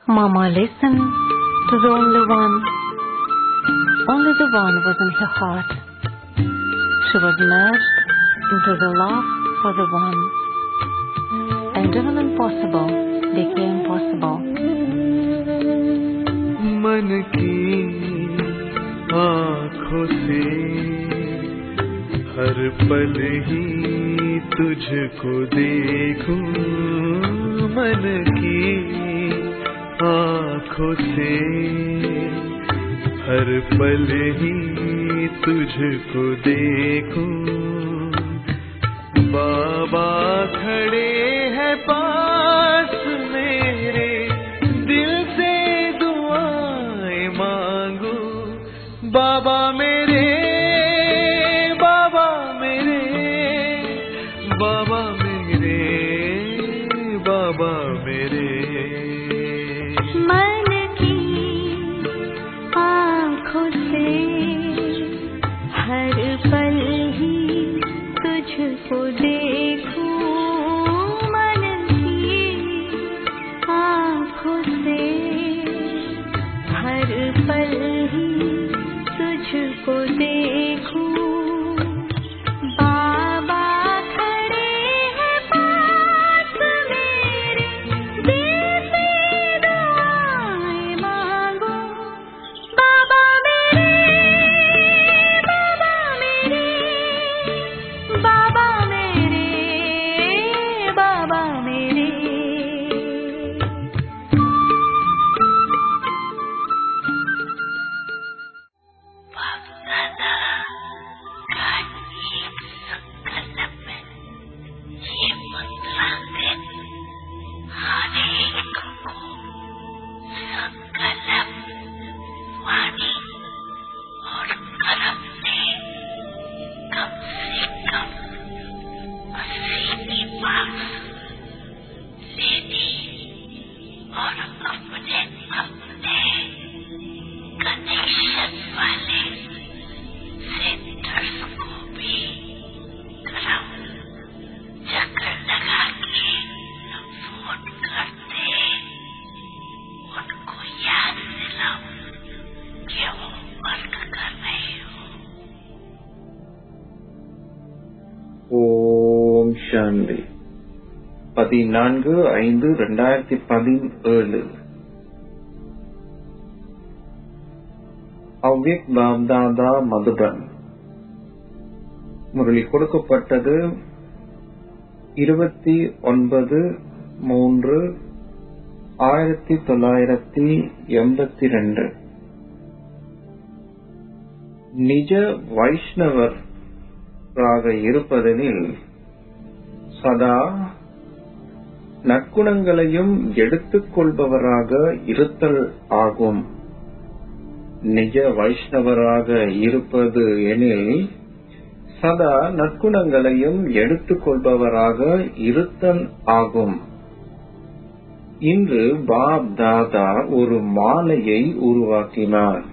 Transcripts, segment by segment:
Mama listened to the only one. Only the one was in her heart. She was merged into the love for the one. And even impossible became possible. मन की आँखों से हर पल ही तुझको देखूं, मन की आँखों से हर पल ही तुझको देखूं। बाबा खड़े हैं पास मेरे, दिल से दुआएं मांगू। बाबा मेरे, बाबा मेरे, बाबा मेरे, बाबा मेरे। मन की आँखों से हर पल ही तुझको देखूं, मन की आँखों से हर पल ही तुझको देखूं। बाबा खड़े हैं पास मेरे, दिल से दुआएं मांगो। बाबा मेरे, बाबा मेरे, बाबा मेरे, बाबा मेरे। ஓம் சாந்தி. 14/5/2017 அவ்யக் பாப்தாதா மதுபன். முரளி கொடுக்கப்பட்டது 29/3/1982. நிஜ வைஷ்ணவர் இருப்பதெனில் சதா நற்குணங்களையும் எடுத்துக் கொள்பவராக இருத்தல் ஆகும். நிஜ வைஷ்ணவராக இருப்பது எனில் சதா நற்குணங்களையும் எடுத்துக் கொள்பவராக இருத்தல் ஆகும். இன்று பாப் தாதா ஒரு மாலையை உருவாக்கினார்.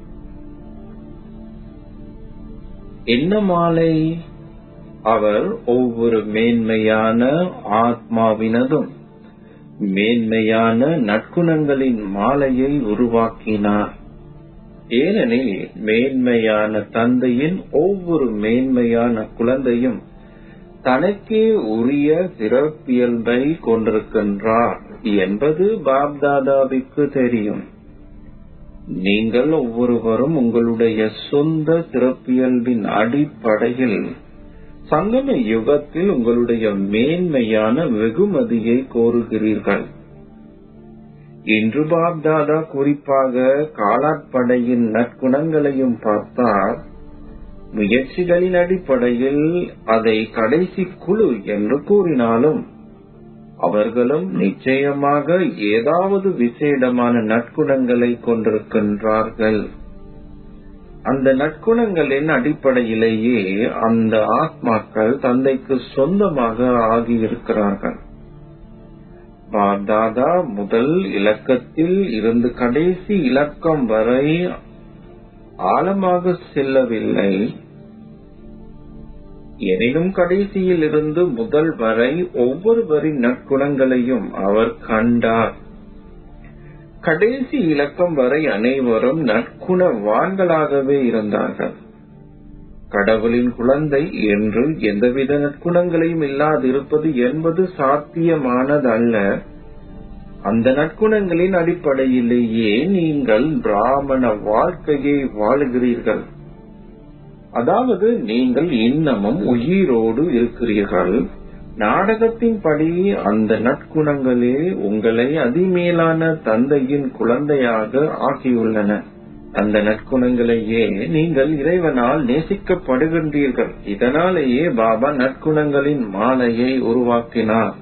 என்ன மாலை? அவர் ஒவ்வொரு மேன்மையான ஆத்மாவினதும் மேன்மையான நற்குணங்களின் மாலையை உருவாக்கினார். ஏனெனில் மேன்மையான தந்தையின் ஒவ்வொரு மேன்மையான குழந்தையும் தனக்கே உரிய சிறப்பியல்பை கொண்டிருக்கின்றார் என்பது பாப்தாதாவிற்கு தெரியும். நீங்கள் ஒவ்வொருவரும் உங்களுடைய சொந்த சிறப்பியல்பின் அடிப்படையில் சங்கம யுகத்தில் உங்களுடைய மேன்மையான வெகுமதியை கோருகிறீர்கள். இன்று பாப்தாதா குறிப்பாக காலாட்படையின் நற்குணங்களையும் பார்த்தார். முயற்சிகளின் அடிப்படையில் அதை கடைசி குழு என்று கூறினாலும் அவர்களும் நிச்சயமாக ஏதாவது விசேடமான நற்குணங்களை கொண்டிருக்கின்றார்கள். அந்த நற்குணங்களின் அடிப்படையிலேயே அந்த ஆத்மாக்கள் தந்தைக்கு சொந்தமாக ஆகியிருக்கிறார்கள். பாப்தாதா முதல் இலக்கத்தில் இருந்து கடைசி இலக்கம் வரை ஆழமாக செல்லவில்லை. எனினும் கடைசியில் இருந்து முதல் வரை ஒவ்வொருவரின் நற்குணங்களையும் அவர் கண்டார். கடைசி இலக்கம் வரை அனைவரும் நற்குணவான்களாகவே இருந்தார்கள். கடவுளின் குழந்தை என்று எந்தவித நற்குணங்களையும் இல்லாதிருப்பது என்பது சாத்தியமானதல்ல. அந்த நற்குணங்களின் அடிப்படையிலேயே நீங்கள் பிராமண வாழ்க்கையை வாழுகிறீர்கள். அதாவது நீங்கள் இன்னமும் உயிரோடு இருக்கிறீர்கள். நாடகத்தின்படி அந்த நற்குணங்களே உங்களை அதிமேலான தந்தையின் குழந்தையாக ஆக்கியுள்ளன. அந்த நற்குணங்களையே நீங்கள் இறைவனால் நேசிக்கப்படுகின்றீர்கள். இதனாலேயே பாபா நற்குணங்களின் மாலையை உருவாக்கினார்.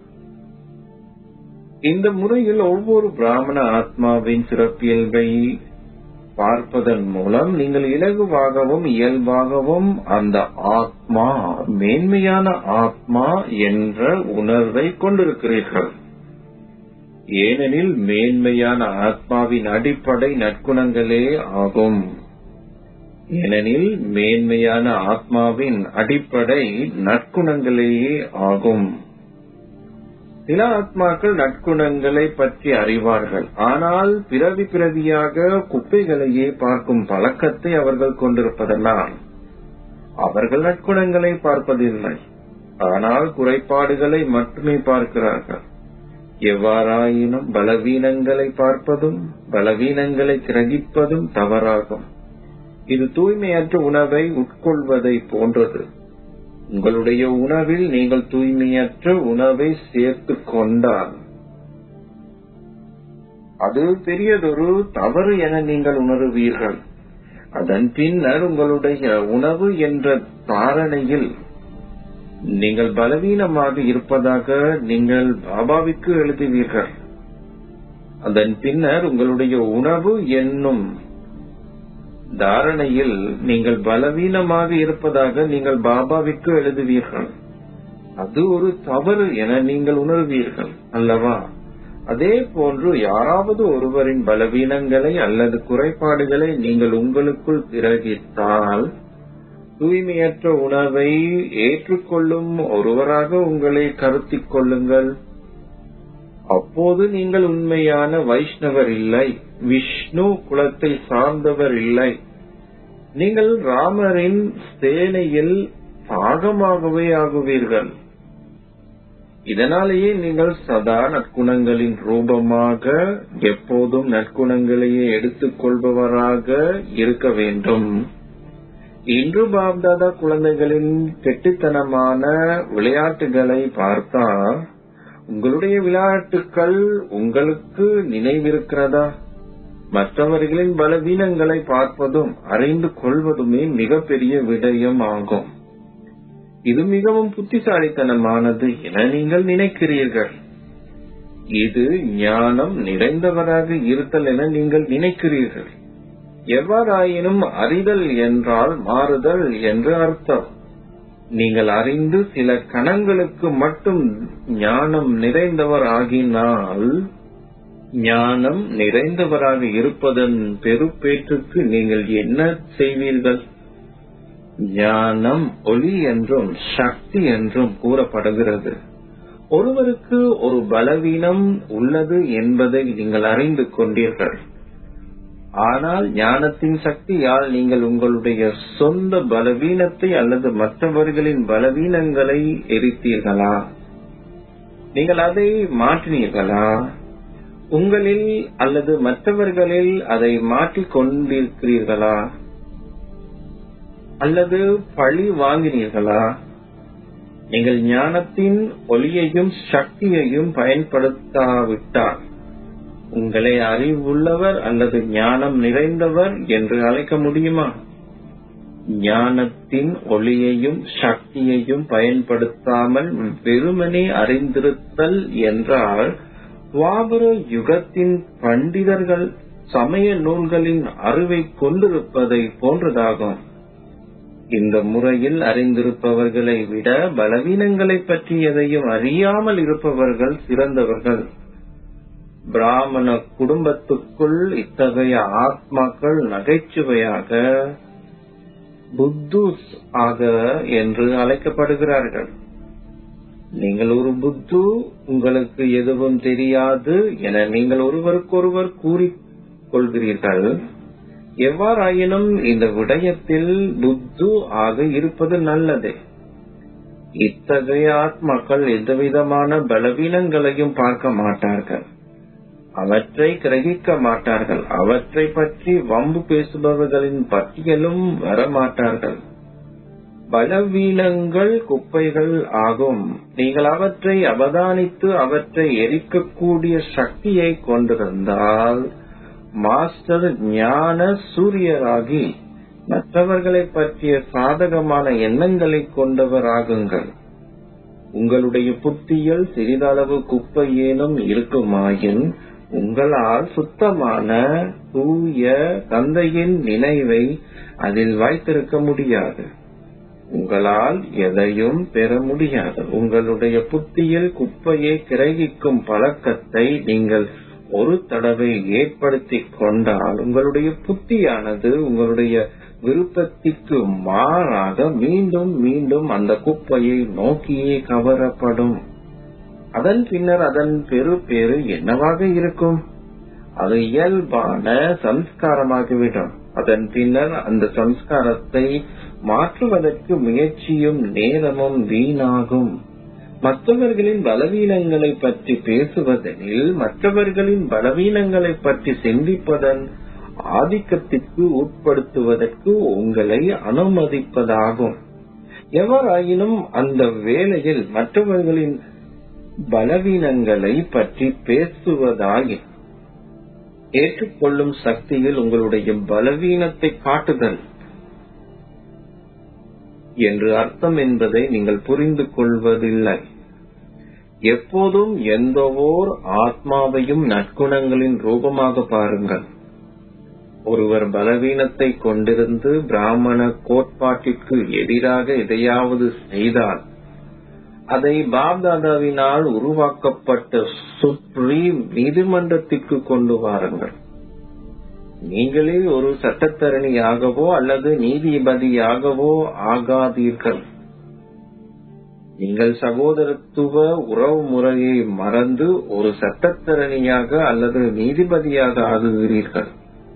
இந்த முறையில் ஒவ்வொரு பிராமண ஆத்மாவின் சிறப்பியல்பை பார்ப்பதன் மூலம் நீங்கள் இலகுவாகவும் இயல்பாகவும் அந்த ஆத்மா மேன்மையான ஆத்மா என்ற உணர்வை கொண்டிருக்கிறீர்கள். ஏனெனில் மேன்மையான ஆத்மாவின் அடிப்படை நற்குணங்களே ஆகும். சில ஆத்மாக்கள் நற்குணங்களை பற்றி அறிவார்கள். ஆனால் பிறவியாக குப்பைகளையே பார்க்கும் பழக்கத்தை அவர்கள் கொண்டிருப்பதனால் அவர்கள் நற்குணங்களை பார்ப்பதில்லை. ஆனால் குறைபாடுகளை மட்டுமே பார்க்கிறார்கள். எவ்வாறாயினும் பலவீனங்களை பார்ப்பதும் பலவீனங்களை கிரகிப்பதும் தவறாகும். இது தூய்மையற்ற உணவை உட்கொள்வதை போன்றது. உங்களுடைய உணவில் நீங்கள் தூய்மையற்ற உணவை சேர்த்துக் கொண்டால் அது பெரியதொரு தவறு என நீங்கள் உணருவீர்கள். அதன் பின்னர் உங்களுடைய உணவு என்ற தாரணையில் நீங்கள் பலவீனமாக இருப்பதாக நீங்கள் பாபாவிற்கு எழுதுவீர்கள். அதன் பின்னர் உங்களுடைய உணவு என்னும் தாரணையில் நீங்கள் பலவீனமாக இருப்பதாக நீங்கள் பாபாவிற்கு எழுதுவீர்கள். அது ஒரு தவறு என நீங்கள் உணர்வீர்கள் அல்லவா? அதே போன்று யாராவது ஒருவரின் பலவீனங்களை அல்லது குறைபாடுகளை நீங்கள் உங்களுக்குள் கிரகித்தால் தூய்மையற்ற உணவை ஏற்றுக்கொள்ளும் ஒருவராக உங்களை கருத்திக் கொள்ளுங்கள். அப்போது நீங்கள் உண்மையான வைஷ்ணவர் இல்லை, விஷ்ணு குலத்தை சார்ந்தவர் இல்லை. நீங்கள் ராமரின் சேனையில் பாகமாகவே ஆகுவீர்கள். இதனாலேயே நீங்கள் சதா நற்குணங்களின் ரூபமாக எப்போதும் நற்குணங்களையே எடுத்துக் கொள்பவராக இருக்க வேண்டும். இன்று பாப்தாதா குழந்தைகளின் கெட்டித்தனமான விளையாட்டுகளை பார்த்தா உங்களுடைய விளையாட்டுக்கள் உங்களுக்கு நினைவிருக்கிறதா? மற்றவர்களின் பலவீனங்களை பார்ப்பதும் அறிந்து கொள்வதுமே மிகப்பெரிய விடயம் ஆகும். இது மிகவும் புத்திசாலித்தனமானது என நீங்கள் நினைக்கிறீர்கள். இது ஞானம் நிறைந்தவராக இருத்தல் என நீங்கள் நினைக்கிறீர்கள். எவ்வாறாயினும் அறிதல் என்றால் மாறுதல் என்று அர்த்தம். நீங்கள் அறிந்து சில கணங்களுக்கு மட்டும் ஞானம் நிறைந்தவர் ஆகினால் ஞானம் நிறைந்தவராக இருப்பதன் பெருப்பேற்றுக்கு நீங்கள் என்ன செய்வீர்கள்? ஞானம் ஒளி என்றும் சக்தி என்றும் கூறப்படுகிறது. ஒருவருக்கு ஒரு பலவீனம் உள்ளது என்பதை நீங்கள் அறிந்து கொண்டீர்கள். ஆனால் ஞானத்தின் சக்தியால் நீங்கள் உங்களுடைய சொந்த பலவீனத்தை அல்லது மற்றவர்களின் பலவீனங்களை எரித்தீர்களா? நீங்கள் அதை மாற்றினீர்களா? உங்களில் அல்லது மற்றவர்களில் அதை மாற்றிக் கொண்டிருக்கிறீர்களா? அல்லது பழி வாங்கினீர்களா? நீங்கள் ஞானத்தின் ஒளியையும் சக்தியையும் பயன்படுத்தாவிட்டால் உங்களை அறிவுள்ளவர் அல்லது ஞானம் நிறைந்தவர் என்று அழைக்க முடியுமா? ஞானத்தின் ஒளியையும் சக்தியையும் பயன்படுத்தாமல் வெறுமனே அறிந்திருத்தல் என்றால் துவாபர யுகத்தின் பண்டிதர்கள் சமய நூல்களின் அறிவை கொண்டிருப்பதை போன்றதாகும். இந்த முறையில் அறிந்திருப்பவர்களை விட பலவீனங்களை பற்றி எதையும் அறியாமல் இருப்பவர்கள் சிறந்தவர்கள். பிராமண குடும்பத்துக்குள் இத்தகைய ஆத்மாக்கள் நகைச்சுவையாக புத்தூஸ் ஆக என்று அழைக்கப்படுகிறார்கள். நீங்கள் ஒரு புத்து, உங்களுக்கு எதுவும் தெரியாது என நீங்கள் ஒருவருக்கொருவர் கூறிக்கொள்கிறீர்கள். எவ்வாறாயினும் இந்த விடயத்தில் புத்து ஆக இருப்பது நல்லதே. இத்தகைய ஆத்மாக்கள் எந்தவிதமான பலவீனங்களையும் பார்க்க மாட்டார்கள், அவற்றை கிரகிக்க மாட்டார்கள், அவற்றை பற்றி வம்பு பேசுபவர்களின் பட்டியலும் வரமாட்டார்கள். பலவீனங்கள் குப்பைகள் ஆகும். நீங்கள் அவற்றை அவதானித்து அவற்றை எரிக்கக்கூடிய சக்தியை கொண்டிருந்தால் மாஸ்டர் ஞான சூரியராகி மற்றவர்களை பற்றிய சாதகமான எண்ணங்களை கொண்டவர் ஆகுங்கள். உங்களுடைய புத்தியில் சிறிதளவு குப்பை ஏனும் இருக்குமாயின் உங்களால் சுத்தமான தூய தந்தையின் நினைவை அதில் வைத்திருக்க முடியாது. உங்களால் எதையும் பெற முடியாது. உங்களுடைய புத்தியில் குப்பையை கிரகிக்கும் பழக்கத்தை நீங்கள் ஒரு தடவை ஏற்படுத்திக் கொண்டால் உங்களுடைய புத்தியானது உங்களுடைய விருப்பத்திற்கு மாறாக மீண்டும் மீண்டும் அந்த குப்பையை நோக்கியே கவரப்படும். அதன் பின்னர் அதன் பேரு என்னவாக இருக்கும்? அது இயல்பான சம்ஸ்காரமாகிவிடும். அதன் பின்னர் அந்த சம்ஸ்காரத்தை மாற்றுவதற்கு முயற்சியும் நேரமும் வீணாகும். மற்றவர்களின் பலவீனங்களை பற்றி பேசுவதெனில் மற்றவர்களின் பலவீனங்களை பற்றி சிந்திப்பதன் ஆதிக்கத்திற்கு உட்படுத்துவதற்கு உங்களை அனுமதிப்பதாகும். எவ்வாறாயினும் அந்த வேளையில் மற்றவர்களின் பலவீனங்களை பற்றி பேசுவதாயின் ஏற்றுக்கொள்ளும் சக்தியில் உங்களுடைய பலவீனத்தை காட்டுதல் என்று அர்த்தம் என்பதை நீங்கள் புரிந்து கொள்வதில்லை. எப்போதும் எந்தவோர் ஆத்மாவையும் நற்குணங்களின் ரூபமாக பாருங்கள். ஒருவர் பலவீனத்தை கொண்டிருந்து பிராமண கோட்பாட்டிற்கு எதிராக எதையாவது செய்தால் அதை பாப்தாதாவினால் உருவாக்கப்பட்ட சுப்ரீம் நீதிமன்றத்திற்கு கொண்டு வாருங்கள். நீங்களே ஒரு சட்டத்தரணியாகவோ அல்லது நீதிபதியாகவோ ஆகாதீர்கள். நீங்கள் சகோதரத்துவ உறவு முறையை மறந்து ஒரு சட்டத்தரணியாக அல்லது நீதிபதியாக ஆகுகிறீர்கள்.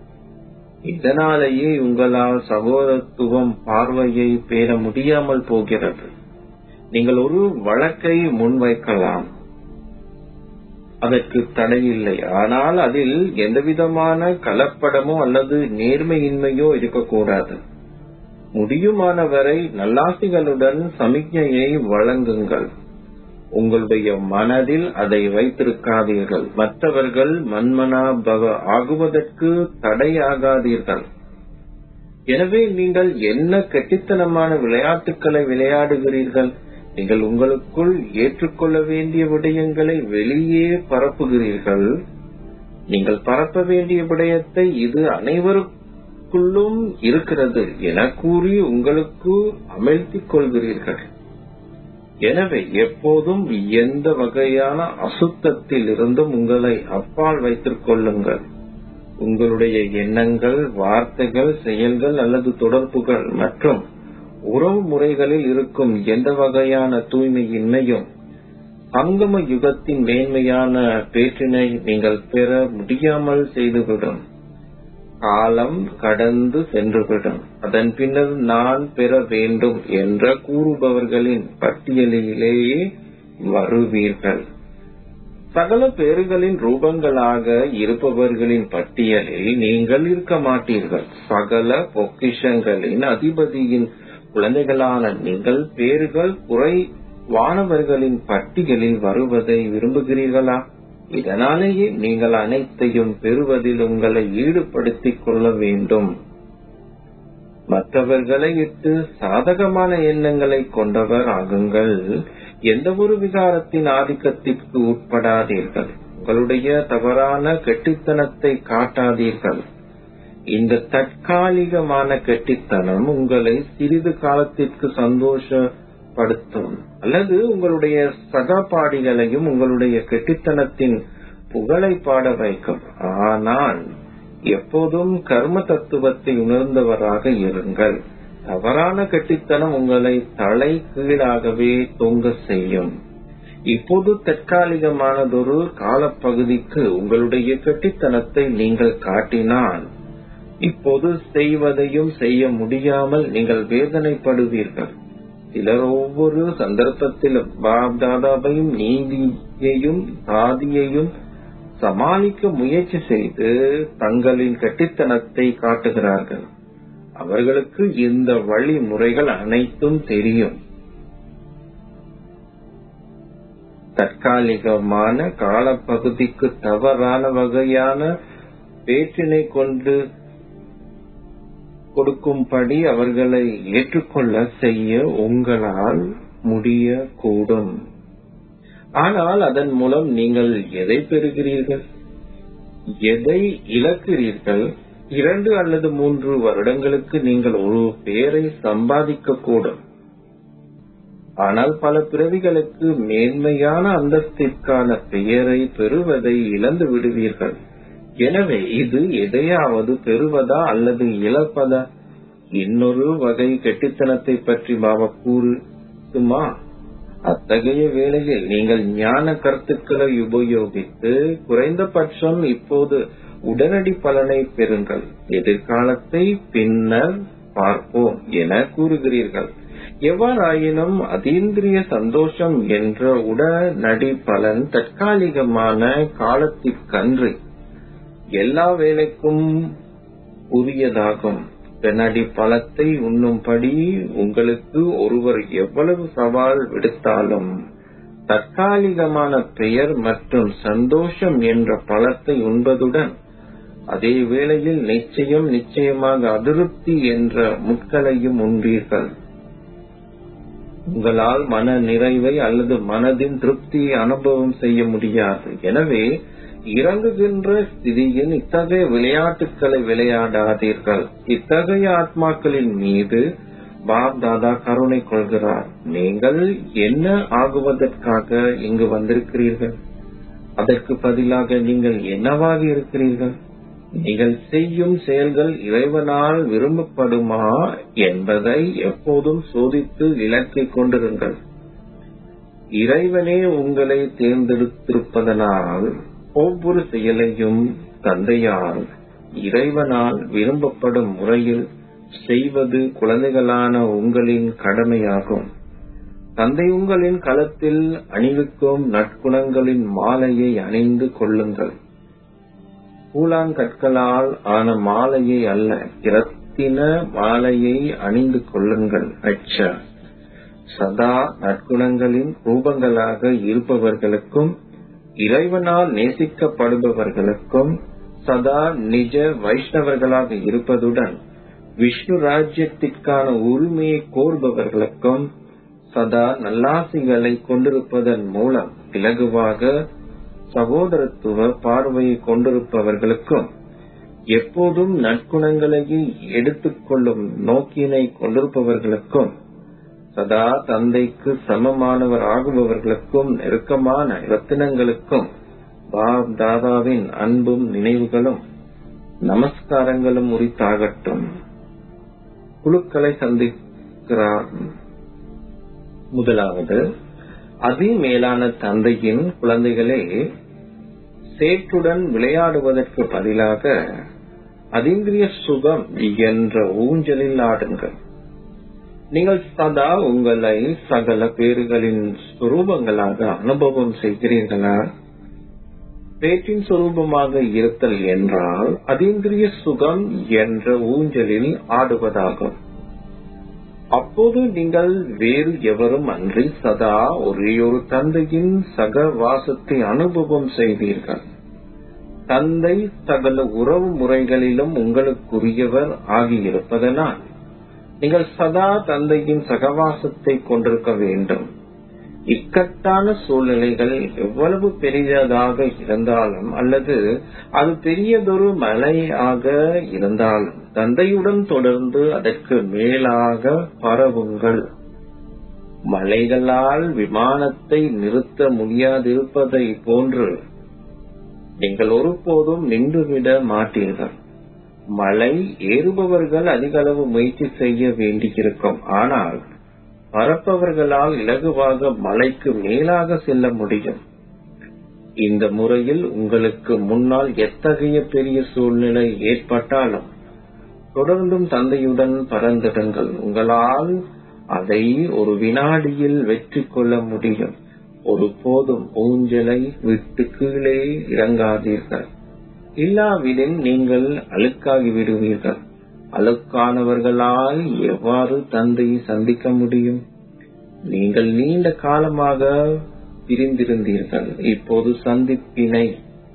இதனாலேயே உங்களால் சகோதரத்துவம் பார்வையை பெற முடியாமல் போகிறது. நீங்கள் ஒரு வழக்கை முன்வைக்கலாம், அதற்கு தடையில்லை. ஆனால் அதில் எந்தவிதமான கலப்படமோ அல்லது நேர்மையின்மையோ இருக்கக்கூடாது. முடியுமானவரை நல்லாசிகளுடன் சமிக்ஞையை வழங்குங்கள். உங்களுடைய மனதில் அதை வைத்திருக்காதீர்கள். மற்றவர்கள் மன்மனா பவ ஆகுவதற்கு தடையாகாதீர்கள். எனவே நீங்கள் என்ன கெட்டித்தனமான விளையாட்டுக்களை விளையாடுகிறீர்கள்? நீங்கள் உங்களுக்குள் ஏற்றுக்கொள்ள வேண்டிய விடயங்களை வெளியே பரப்புகிறீர்கள். நீங்கள் பரப்ப வேண்டிய விடயத்தை இது அனைவருக்குள்ளும் இருக்கிறது என கூறி உங்களுக்கு அமிழ்த்திக் கொள்கிறீர்கள். எனவே எப்போதும் எந்த வகையான அசுத்தத்தில் இருந்தும் உங்களை அப்பால் வைத்துக் கொள்ளுங்கள். உங்களுடைய எண்ணங்கள், வார்த்தைகள், செயல்கள் அல்லது தொடர்புகள் மற்றும் உறவு முறைகளில் இருக்கும் எந்த வகையான தூய்மையின்மையும் சங்கம யுகத்தின் மேன்மையான பேற்றினை நீங்கள் பெற முடியாமல் செய்துவிடும். காலம் கடந்து சென்றுவிடும். அதன் பின்னர் நான் பெற வேண்டும் என்று கூறுபவர்களின் பட்டியலிலேயே வருவீர்கள். சகல பேறுகளின் ரூபங்களாக இருப்பவர்களின் பட்டியலில் நீங்கள் இருக்க மாட்டீர்கள். சகல பொக்கிஷங்களின் அதிபதியின் குழந்தைகளான நீங்கள் பேறுகள் குறைவானவர்களின் பட்டியலில் வருவதை விரும்புகிறீர்களா? இதனாலேயே நீங்கள் அனைத்தையும் பெறுவதில் உங்களை ஈடுபடுத்திக் கொள்ள வேண்டும். மற்றவர்களை இட்டு சாதகமான எண்ணங்களை கொண்டவர் ஆகுங்கள். எந்த ஒரு விகாரத்தின் ஆதிக்கத்திற்கு உட்படாதீர்கள். உங்களுடைய தவறான கெட்டித்தனத்தை காட்டாதீர்கள். இந்த தற்காலிகமான கெட்டித்தனம் உங்களை சிறிது காலத்திற்கு சந்தோஷப்படுத்தும் அல்லது உங்களுடைய சகபாடிகளையும் உங்களுடைய கெட்டித்தனத்தின் புகழை பாட வைக்கும். ஆனால் எப்போதும் கர்ம தத்துவத்தை உணர்ந்தவராக இருங்கள். தவறான கெட்டித்தனம் உங்களை தலை கீழாகவே தொங்க செய்யும். இப்போது தற்காலிகமானதொரு காலப்பகுதிக்கு உங்களுடைய கெட்டித்தனத்தை நீங்கள் காட்டினால் இப்போது செய்வதையும் செய்ய முடியாமல் நீங்கள் வேதனைப்படுவீர்கள். சிலர் ஒவ்வொரு சந்தர்ப்பத்திலும் பாப் தாதாவையும் நீதியையும் சாதியையும் சமாளிக்க முயற்சி செய்து தங்களின் கெட்டித்தனத்தை காட்டுகிறார்கள். அவர்களுக்கு இந்த வழிமுறைகள் அனைத்தும் தெரியும். தற்காலிகமான காலப்பகுதிக்கு தவறான வகையான பேச்சினை கொண்டு கொடுக்கும்படி அவர்களை ஏற்றுக்கொள்ள செய்ய உங்களால் முடியக்கூடும். ஆனால் அதன் மூலம் நீங்கள் எதை பெறுகிறீர்கள், எதை இழக்கிறீர்கள்? 2 அல்லது 3 வருடங்களுக்கு நீங்கள் ஒரு பெயரை சம்பாதிக்க கூடும். ஆனால் பல பிறவிகளுக்கு மேன்மையான அந்தஸ்திற்கான பெயரை பெறுவதை இழந்து விடுவீர்கள். எனவே இது எதையாவது பெறுவதா அல்லது இழப்பதா? இன்னொரு வகை கெட்டித்தனத்தை பற்றி பாபா கூறுமா? அத்தகைய வேளையில் நீங்கள் ஞான கருத்துக்களை உபயோகித்து குறைந்தபட்சம் இப்போது உடனடி பலனை பெறுங்கள். எதிர்காலத்தை பின்னர் பார்ப்போம் என கூறுகிறீர்கள். எவ்வாறாயினும் அதீந்திரிய சந்தோஷம் என்ற உடனடி பலன் தற்காலிகமான காலத்திற்கன்று எல்லா வேலைக்கும் உரியதாகும். உடனடி பலத்தை உண்ணும்படி உங்களுக்கு ஒருவர் எவ்வளவு சவால் விடுத்தாலும் தற்காலிகமான பெயர் மற்றும் சந்தோஷம் என்ற பலத்தை உண்பதுடன் அதே வேளையில் நிச்சயமாக அதிருப்தி என்ற முட்களையும் உண்பீர்கள். உங்களால் மன நிறைவை அல்லது மனதின் திருப்தியை அனுபவம் செய்ய முடியாது. எனவே இறங்குகின்ற ஸ்திதியின் இத்தகைய விளையாட்டுக்களை விளையாடாதீர்கள். இத்தகைய ஆத்மாக்களின் மீது பாப் தாதா கருணை கொள்கிறார். நீங்கள் என்ன ஆகுவதற்காக இங்கு வந்திருக்கிறீர்கள்? அதற்கு பதிலாக நீங்கள் என்னவாக இருக்கிறீர்கள்? நீங்கள் செய்யும் செயல்கள் இறைவனால் விரும்பப்படுமா என்பதை எப்போதும் சோதித்து விளக்கிக் கொண்டிருங்கள். இறைவனே உங்களை தேர்ந்தெடுத்திருப்பதனால் ஒவ்வொரு செயலையும் தந்தையால் இறைவனால் விரும்பப்படும் முறையில் செய்வது குழந்தைகளான உங்களின் கடமையாகும். தந்தை உங்களின் களத்தில் அணிவிக்கும் நற்குணங்களின் மாலையை அணிந்து கொள்ளுங்கள். கூழாங்கற்களால் ஆன மாலையை அல்ல, இரத்தின மாலையை அணிந்து கொள்ளுங்கள். அச்சா, சதா நற்குணங்களின் ரூபங்களாக இருப்பவர்களுக்கும் இறைவனால் நேசிக்கப்படுபவர்களுக்கும் சதா நிஜ வைஷ்ணவர்களாக இருப்பதுடன் விஷ்ணு ராஜ்யத்திற்கான உரிமையை கோருபவர்களுக்கும் சதா நல்லாசிகளை கொண்டிருப்பதன் மூலம் இலகுவாக சகோதரத்துவ பார்வையை கொண்டிருப்பவர்களுக்கும் எப்போதும் நற்குணங்களையே எடுத்துக்கொள்ளும் நோக்கினை கொண்டிருப்பவர்களுக்கும் சதா தந்தைக்கு சமமானவர் ஆகுபவர்களுக்கும் நெருக்கமான ரத்தினங்களுக்கும் பாப் தாதாவின் அன்பும் நினைவுகளும் நமஸ்காரங்களும் உரித்தாகட்டும். குழுக்களை சந்திக்கிறார். முதலாவது, அதி மேலான தந்தையின் குழந்தைகளே, சேற்றுடன் விளையாடுவதற்கு பதிலாக அதீந்திரிய சுகம் என்ற ஊஞ்சலில் ஆடுங்கள். நீங்கள் சதா உங்களை சகல பேறுகளின் சுரூபங்களாக அனுபவம் செய்கிறீர்களா? பேற்றின் சுரூபமாக இருத்தல் என்றால் அதீந்திரிய சுகம் என்ற ஊஞ்சலில் ஆடுவதாகும். அப்போது நீங்கள் வேறு எவரும் அன்றி சதா ஒரேயொரு தந்தையின் சகவாசத்தை அனுபவம் செய்வீர்கள். தந்தை சகல உறவு முறைகளிலும் உங்களுக்குரியவர் ஆகியிருப்பதனால் நீங்கள் சதா தந்தையின் சகவாசத்தை கொண்டிருக்க வேண்டும். இக்கட்டான சூழ்நிலைகள் எவ்வளவு பெரியதாக இருந்தாலும் அல்லது அது பெரியதொரு மலையாக இருந்தாலும் தந்தையுடன் தொடர்ந்து அதற்கு மேலாக பரவுங்கள். மலைகளால் விமானத்தை நிறுத்த முடியாதிருப்பதை போன்று நீங்கள் ஒருபோதும் நின்றுவிட மாட்டீர்கள். மலை ஏறுபவர்கள் அதிக அளவு முயற்சி செய்ய வேண்டியிருக்கும். ஆனால் பறப்பவர்களால் இலகுவாக மலைக்கு மேலாக செல்ல முடியும். இந்த முறையில் உங்களுக்கு முன்னால் எத்தகைய பெரிய சூழ்நிலை ஏற்பட்டாலும் தொடர்ந்தும் தந்தையுடன் பறந்திடுங்கள். உங்களால் அதை ஒரு வினாடியில் வெற்றி கொள்ள முடியும். ஒருபோதும் ஊஞ்சலை விட்டு கீழே இறங்காதீர்கள். இல்லாவிடில் நீங்கள் அழுக்காகி விடுவீர்கள். அழுக்கானவர்களால் எவ்வாறு தந்தையை சந்திக்க முடியும்? நீங்கள் நீண்ட காலமாக பிரிந்திருந்தீர்கள். இப்போது சந்திப்பினை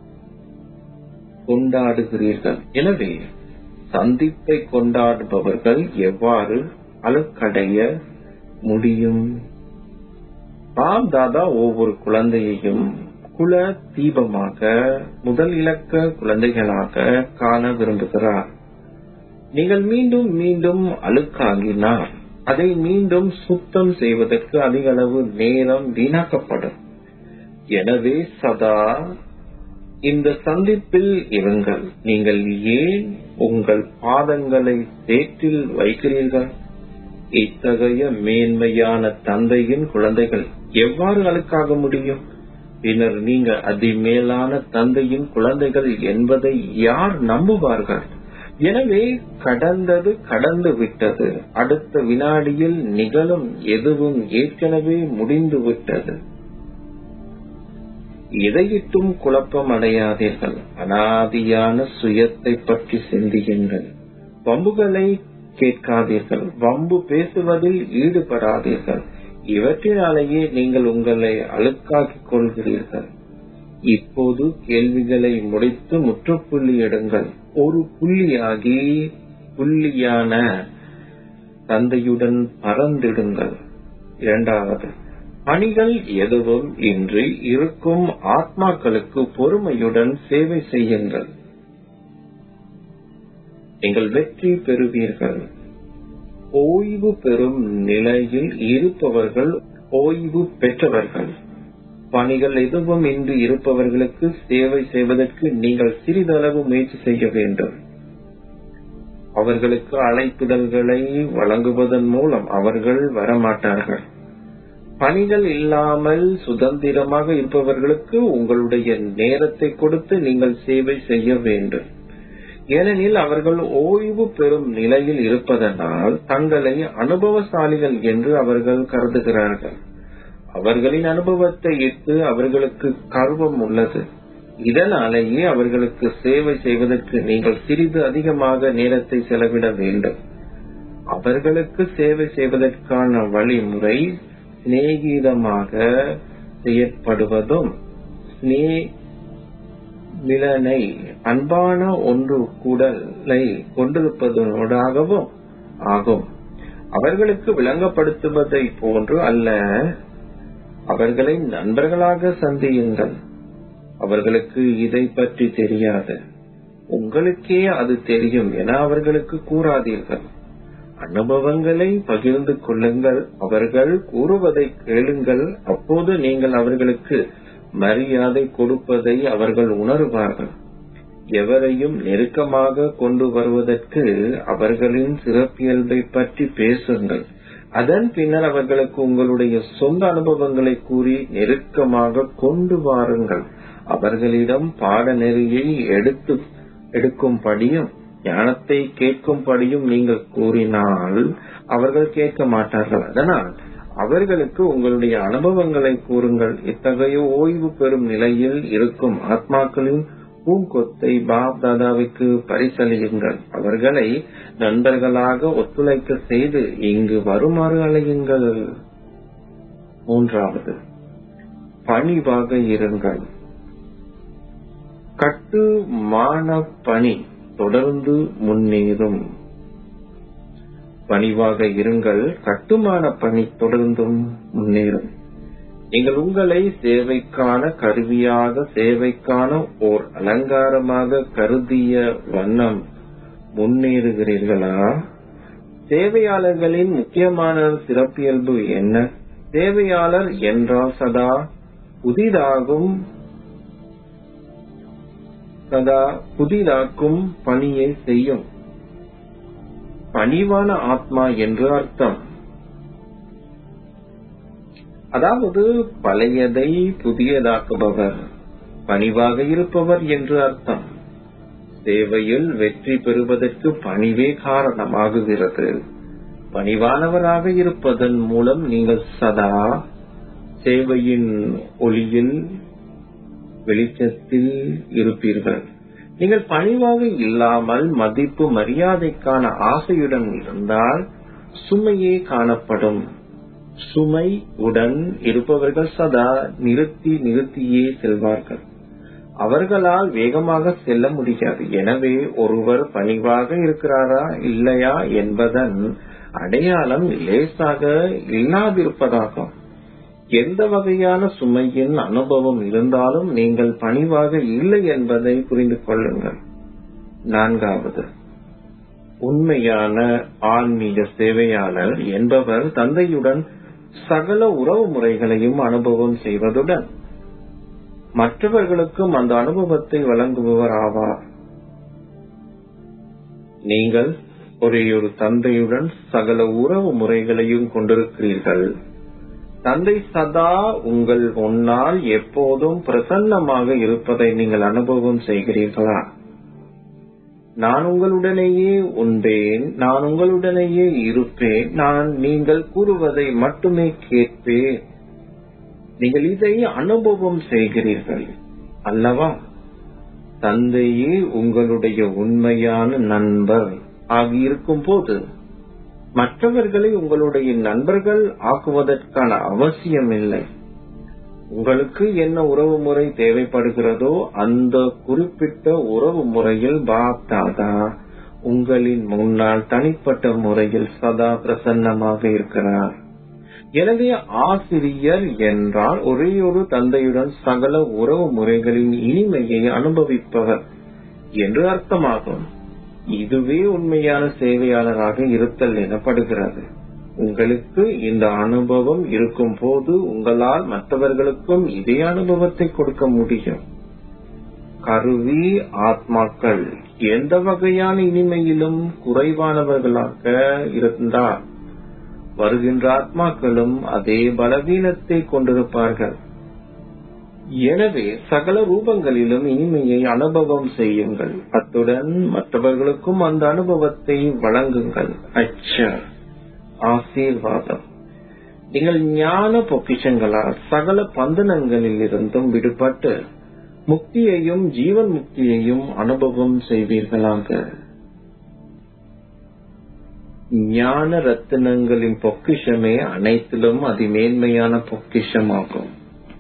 கொண்டாடுகிறீர்கள். எனவே சந்திப்பை கொண்டாடுபவர்கள் எவ்வாறு அழுக்கடைய முடியும்? பாப் தாதா ஒவ்வொரு குழந்தையையும் குல தீபமாக, முதல் இலக்க குழந்தைகளாக காண விரும்புகிறார். நீங்கள் மீண்டும் மீண்டும் அழுக்காகினால் அதை மீண்டும் சுத்தம் செய்வதற்கு அதிக அளவு நேரம் வீணாக்கப்படும். எனவே சதா இந்த சந்திப்பில் இருங்கள். நீங்கள் ஏன் உங்கள் பாதங்களை சேற்றில் வைக்கிறீர்கள்? இத்தகைய மேன்மையான தந்தையின் குழந்தைகள் எவ்வாறு அழுக்காக முடியும்? பின்னர் நீங்கள் அதிமேலான தந்தையின் குழந்தைகள் என்பதை யார் நம்புவார்கள்? எனவே கடந்தது கடந்து விட்டது. அடுத்த வினாடியில் நிகழும் எதுவும் ஏற்கனவே முடிந்து விட்டது. எதையிட்டும் குழப்பம் அடையாதீர்கள். அனாதியான சுயத்தை பற்றி சிந்தியுங்கள். வம்புகளை கேட்காதீர்கள். வம்பு பேசுவதில் ஈடுபடாதீர்கள். இவற்றினாலேயே நீங்கள் உங்களை அழுக்காக்கிக் கொள்கிறீர்கள். இப்போது கேள்விகளை முடித்து முற்றுப்புள்ளி எடுங்கள். ஒரு புள்ளியாகி புள்ளியான தந்தையுடன் பறந்திடுங்கள். இரண்டாவது, பணிகள் எதுவும் இன்றி இருக்கும் ஆத்மாக்களுக்கு பொறுமையுடன் சேவை செய்யுங்கள். நீங்கள் வெற்றி பெறுவீர்கள். ஓய்வு பெறும் நிலையில் இருப்பவர்கள் ஓய்வு பெற்றவர்கள். பணிகள் எதுவும் இன்றி இருப்பவர்களுக்கு சேவை செய்வதற்கு நீங்கள் சிறிதளவு முயற்சி செய்ய வேண்டும். அவர்களுக்கு அழைப்பிதழ்களை வழங்குவதன் மூலம் அவர்கள் வரமாட்டார்கள். பணிகள் இல்லாமல் சுதந்திரமாக இருப்பவர்களுக்கு உங்களுடைய நேரத்தை கொடுத்து நீங்கள் சேவை செய்ய வேண்டும். ஏனெனில் அவர்கள் ஓய்வு பெறும் நிலையில் இருப்பதனால் தங்களை அனுபவசாலிகள் என்று அவர்கள் கருதுகிறார்கள். அவர்களின் அனுபவத்தை இட்டு அவர்களுக்கு கர்வம் உள்ளது. இதனாலேயே அவர்களுக்கு சேவை செய்வதற்கு நீங்கள் சிறிது அதிகமாக நேரத்தை செலவிட வேண்டும். அவர்களுக்கு சேவை செய்வதற்கான வழிமுறை சிநேகிதமாக செயற்படுவதும் மிலனை அன்பான ஒன்று கூடலை கொண்டிருப்பதோடாகவும் ஆகும். அவர்களுக்கு விளங்கப்படுத்துவதை போன்று அல்ல. அவர்களை நண்பர்களாக சந்தியுங்கள். அவர்களுக்கு இதை பற்றி தெரியாது, உங்களுக்கே அது தெரியும் என அவர்களுக்கு கூறாதீர்கள். அனுபவங்களை பகிர்ந்து கொள்ளுங்கள். அவர்கள் கூறுவதை கேளுங்கள். அப்போது நீங்கள் அவர்களுக்கு மரியாதை கொடுப்பதை அவர்கள் உணர்வார்கள். எவரையும் நெருக்கமாக கொண்டு வருவதற்கு அவர்களின் சிறப்பியல்பை பற்றி பேசுங்கள். அதன் பின்னர் அவர்களுக்கு உங்களுடைய சொந்த அனுபவங்களை கூறி நெருக்கமாக கொண்டு வாருங்கள். அவர்களிடம் பாடநெறியை எடுக்கும்படியும் ஞானத்தை கேட்கும்படியும் நீங்கள் கூறினால் அவர்கள் கேட்க மாட்டார்கள். அதனால் அவர்களுக்கு உங்களுடைய அனுபவங்களை கூறுங்கள். இத்தகைய ஓய்வு பெறும் நிலையில் இருக்கும் ஆத்மாக்களின் பூங்கொத்தை பாப் தாதாவுக்கு பரிசளியுங்கள். அவர்களை நண்பர்களாக ஒத்துழைக்க செய்து இங்கு வருமாறு அழையுங்கள். மூன்றாவது, பணிவாக இருங்கள். கட்டுமான பணி தொடர்ந்து முன்னேறும். பணிவாக இருங்கள். கட்டுமான பணி தொடர்ந்தும் முன்னேறும். நீங்கள் உங்களை சேவைக்கான கருவியாக, சேவைக்கான ஓர் அலங்காரமாக கருதிய வண்ணம் முன்னேறுகிறீர்களா? சேவையாளர்களின் முக்கியமான சிறப்பியல்பு என்ன? சேவையாளர் என்றால் சதா புதிதாக்கும் பணியை செய்யும் பணிவான ஆத்மா என்று அர்த்தம். அதாவது பழையதை புதியதாக்குபவர், பணிவாக இருப்பவர் என்று அர்த்தம். சேவையில் வெற்றி பெறுவதற்கு பணிவே காரணமாகுகிறது. பணிவானவராக இருப்பதன் மூலம் நீங்கள் சதா சேவையின் ஒளியில் வெளிச்சத்தில் இருப்பீர்கள். நீங்கள் பணிவாக இல்லாமல் மதிப்பு மரியாதைக்கான ஆசையுடன் இருந்தால் சுமையே காணப்படும். சுமை உடன் இருப்பவர்கள் சதா நிறுத்தியே செல்வார்கள். அவர்களால் வேகமாக செல்ல முடியாது. எனவே ஒருவர் பணிவாக இருக்கிறாரா இல்லையா என்பதன் அடையாளம் லேசாக இல்லாதிருப்பதாகும். எந்த வகையான சுமையின் அனுபவம் இருந்தாலும் நீங்கள் பணிவாக இல்லை என்பதை புரிந்து கொள்ளுங்கள். 4வது, உண்மையான ஆன்மீக சேவையாளர் என்பவர் தந்தையுடன் சகல உறவு முறைகளையும் அனுபவம் செய்வதுடன் மற்றவர்களுக்கும் அந்த அனுபவத்தை வழங்குபவர் ஆவார். நீங்கள் ஒரேயொரு தந்தையுடன் சகல உறவு முறைகளையும் கொண்டிருக்கிறீர்கள். தந்தை சதா உங்கள் முன்னால் எப்போதும் பிரசன்னமாக இருப்பதை நீங்கள் அனுபவம் செய்கிறீர்களா? நான் உங்களுடனேயே உண்பேன், நான் உங்களுடனேயே இருப்பேன், நான் நீங்கள் கூறுவதை மட்டுமே கேட்பேன். நீங்கள் இதை அனுபவம் செய்கிறீர்கள் அல்லவா? தந்தையே உங்களுடைய உண்மையான நண்பர் ஆகியிருக்கும் போது மற்றவர்களை உங்களுடைய நண்பர்கள் ஆக்குவதற்கான அவசியம் இல்லை. உங்களுக்கு என்ன உறவு முறை தேவைப்படுகிறதோ அந்த குறிப்பிட்ட உறவு முறையில் பாப் தாதா உங்களின் முன்னால் தனிப்பட்ட முறையில் சதா பிரசன்னமாக இருக்கிறார். எனவே ஆசிரியர் என்றால் ஒரே ஒரு தந்தையுடன் சகல உறவு முறைகளின் இனிமையை அனுபவிப்பவர் என்று அர்த்தமாகும். இதுவே உண்மையான சேவையாளராக இருத்தல் எனப்படுகிறது. உங்களுக்கு இந்த அனுபவம் இருக்கும் போது உங்களால் மற்றவர்களுக்கும் இதே அனுபவத்தை கொடுக்க முடியும். கருவி ஆத்மாக்கள் எந்த வகையான இனிமையிலும் குறைவானவர்களாக இருந்தால் வருகின்ற ஆத்மாக்களும் அதே பலவீனத்தை கொண்டிருப்பார்கள். எனவே சகல ரூபங்களிலும் இனிமையை அனுபவம் செய்யுங்கள். அத்துடன் மற்றவர்களுக்கும் அந்த அனுபவத்தை வழங்குங்கள். ஆசீர்வாதம். நீங்கள் ஞான பொக்கிஷங்களால் சகல பந்தனங்களில் இருந்தும் விடுபட்டு முக்தியையும் ஜீவன் முக்தியையும் அனுபவம் செய்வீர்களாக. ஞான ரத்தினங்களின் பொக்கிஷமே அனைத்திலும் அதிமேன்மையான பொக்கிஷமாகும்.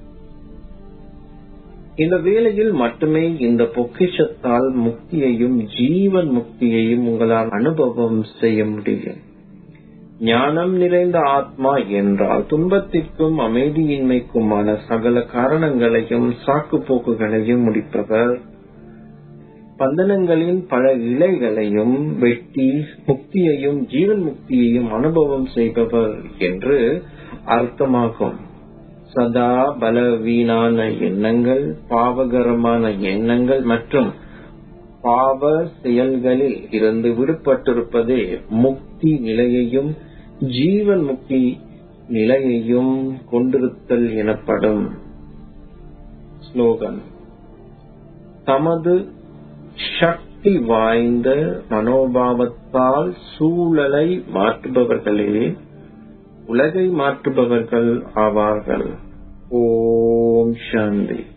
இந்த வேளையில் மட்டுமே இந்த பொக்கிஷத்தால் முக்தியையும் ஜீவன் முக்தியையும் உங்களால் அனுபவம் செய்ய முடியும். ஞானம் நிறைந்த ஆத்மா என்றால் துன்பத்திற்கும் அமைதியின்மைக்குமான சகல காரணங்களையும் சாக்கு போக்குகளையும் முடிப்பவர், பந்தனங்களின் பல இலைகளையும் வெட்டி முக்தியையும் ஜீவன் முக்தியையும் அனுபவம் செய்பவர் என்று அர்த்தமாகும். சதா பலவீனான எண்ணங்கள், பாவகரமான எண்ணங்கள் மற்றும் பாவ செயல்களில் இருந்து விடுபட்டிருப்பதே முக்தி நிலையையும் ஜீவன் முக்தி நிலையையும் கொண்டிருத்தல் எனப்படும். ஸ்லோகன். தமது சக்தி வாய்ந்த மனோபாவத்தால் சூழலை மாற்றுபவர்களே உலகை மாற்றுபவர்கள் ஆவார்கள். ஓம் சாந்தி.